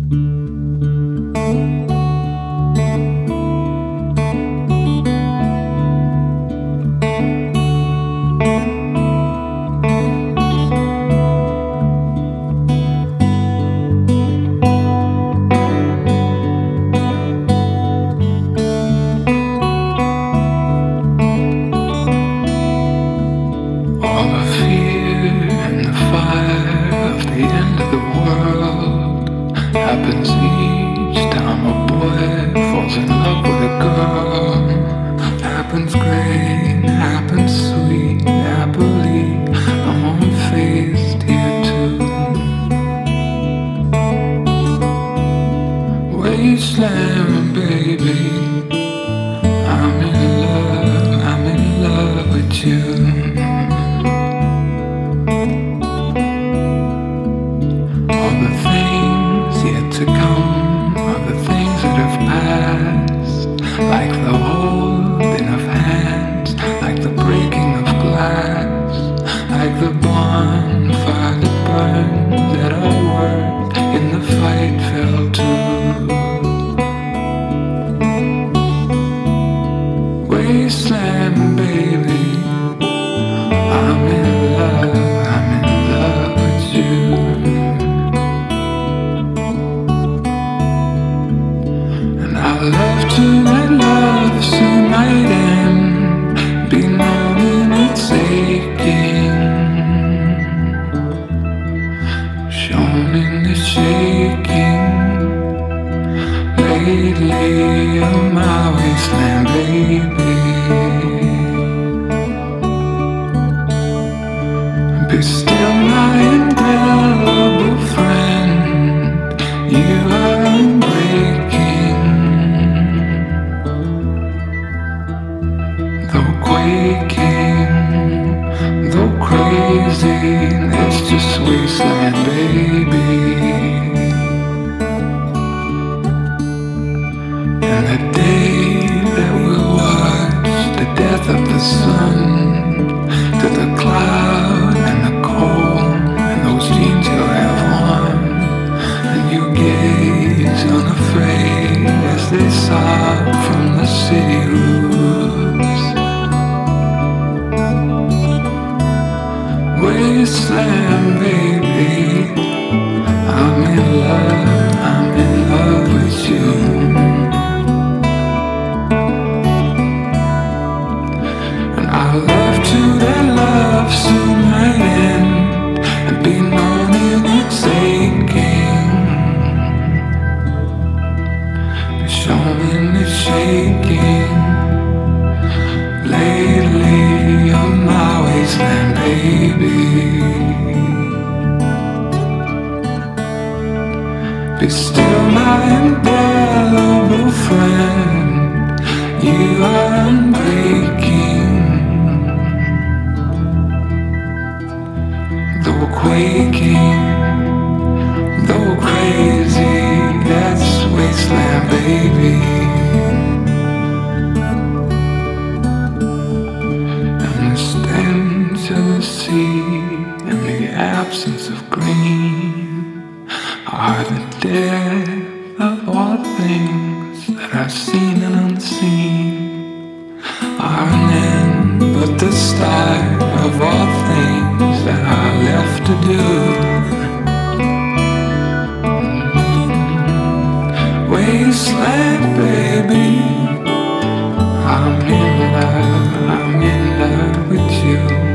All the fear and the fire of the end of the world happens each time a boy falls in love with a girl. Happens great, happens sweet, happily. I'm unfazed here too. Wasteland, baby. I'm in love with you. To come are the things that have passed, like the holding of hands, like the breaking of glass, like the bonfire that burned that our work in the fight fell to. Wasteland, baby, I'm in love with you. I love to let love soon might end, be knowing it's aching, shown in the shaking. Lately, you're my wasteland, baby. Be still my indelible friend. You are unbreaking. Though quaking, though crazy, it's just wasteland, baby. And the day that we'll watch the death of the sun, to the cloud and the cold, and those jeans you'll have on, and you gaze unafraid as they sob from the city roofs. Wasteland, baby, I'm in love with you. And I love to let love soon might end, and be moaning it's aching, be showing it's shaking. Lately, you're my wasteland, baby. Be still my indelible friend. You are unbreaking. Though quaking, though crazy, that's wasteland, baby. To the sea and the absence of green are the death of all things that are seen and unseen, are an end but the start of all things that are left to do. Wasteland, baby, I'm in love with you.